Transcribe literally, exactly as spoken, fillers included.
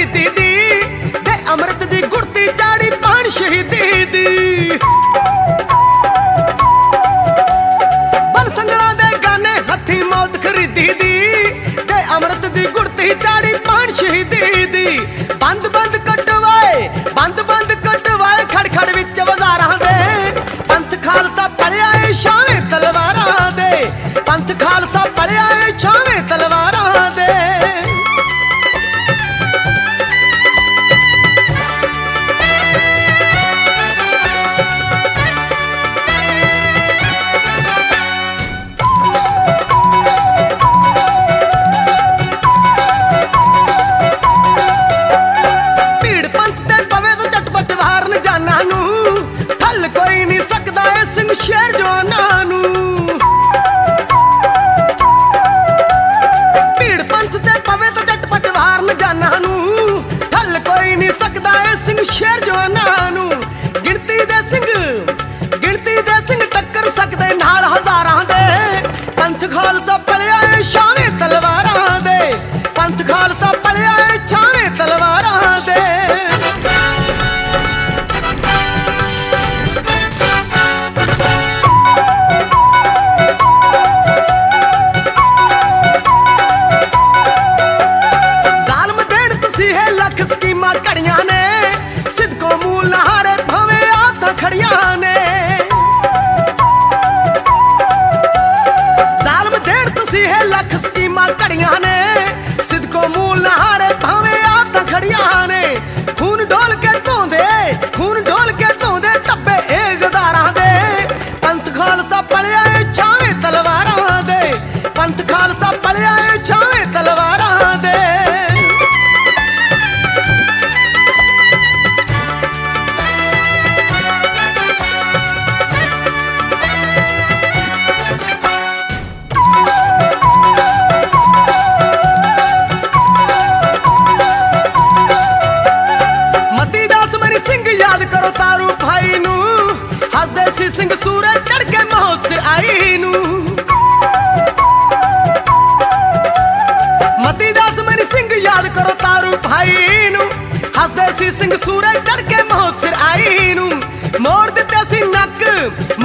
खरीदी दी ते अमृत दी गुड़ती चाड़ी पान शहीदी दी। बल संगला दे गाने हथी मौत खरीदी दी ते अमृत दी गुड़ती चाड़ी पान शहीदी दी। बंद बंद कटवाए बंद बंद कटवाए खड़ खड़ विच बाजारां दे पंथ खालसा पलिया ए छावें तलवारां दे पंथ खालसा पलिया ए छावें तलवारां दे। भीड़ पंथ ते पवे तो झटपट वारन जाना नू ठल कोई नहीं सकदा ए सिंह शेर जवानां नू। भीड़ पंथ ते पवे तो झटपट वारन जाना नू ठल कोई नहीं सकदा ए सिंह शेर जवानां नू। गिणती दे सिंह गिणती दे सिंह टक्कर सकदे नाल हजारां दे पंथ खालसा पलिया ए छावें तलवारां दे पंथ खालसा पलिया ए छावें तलवारां दे। जालम देण तसीहे लख स्कीमां घड़ियां ने सिद्को मूल हारे भवे आप तां खड़ियां ने। जालम देण तसीहे लख स्कीमां घड़ियां ने सिद्को मूल हारे भवे आप तां खड़ियां ने। खून डोल के धोंदे खून डोल के धोंदे टब्बे ए गदारां दे पंथ खालसा पलिया ए छावें तलवारां दे पंथ खालसा पलिया ए छावें तलवारां दे। मती दास मरी सिंह याद करो तारू भाई नू हसदे सी सिंह सूरज चढ़ के मौत सिर आई नू। मती दास मरी सिंह याद करो तारू भाई नू हसदे सी सिंह सूरज चढ़ के मौत सिर आई नू। मोड़ दिते सी नक